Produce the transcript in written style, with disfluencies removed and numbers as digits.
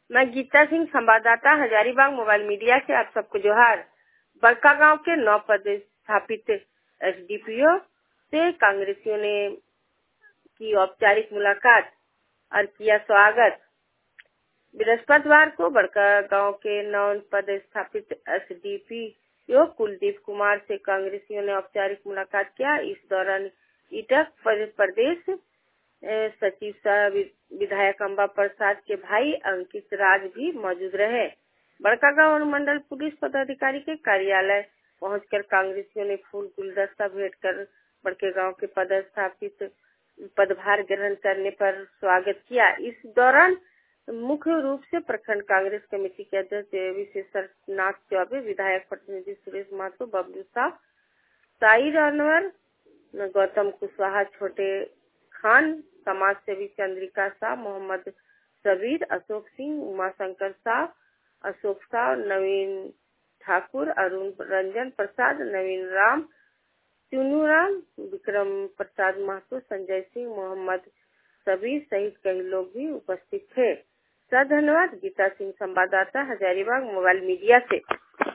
मैं गीता सिंह, संवाददाता Hazaribagh mobile media से आप सबको जोहार। बड़कागांव के 9 पद स्थापित एसडीपीओ से कांग्रेसियों ने की औपचारिक मुलाकात और किया स्वागत। बृहस्पतिवार को बड़कागांव के 9 पद स्थापित एसडीपीओ कुलदीप कुमार से कांग्रेसियों ने औपचारिक मुलाकात किया। इस दौरान ईटक प्रदेश सचिव सह विधायक अम्बा प्रसाद के भाई अंकित राज भी मौजूद रहे। बड़कागांव अनुमंडल पुलिस पदाधिकारी के कार्यालय पहुंचकर कांग्रेसियों ने फूल गुलदस्ता भेंट कर बड़कागांव के पदस्थापित पदभार ग्रहण करने पर स्वागत किया। इस दौरान मुख्य रूप से प्रखंड कांग्रेस कमेटी के अध्यक्ष विशेषनाथ चौबे, विधायक प्रतिनिधि सुरेश महतो, बबलू साह, साहिर अनवर, गौतम कुशवाहा, छोटे खान, समाज सेवी चंद्रिका शाह, मोहम्मद सबीर, अशोक सिंह, उमाशंकर शाह, अशोक शाह, नवीन ठाकुर, अरुण रंजन प्रसाद, नवीन राम, चुनू राम, विक्रम प्रसाद महतो, संजय सिंह, मोहम्मद सबीर सहित कई लोग भी उपस्थित थे। धन्यवाद। गीता सिंह, संवाददाता हजारीबाग मोबाइल मीडिया से।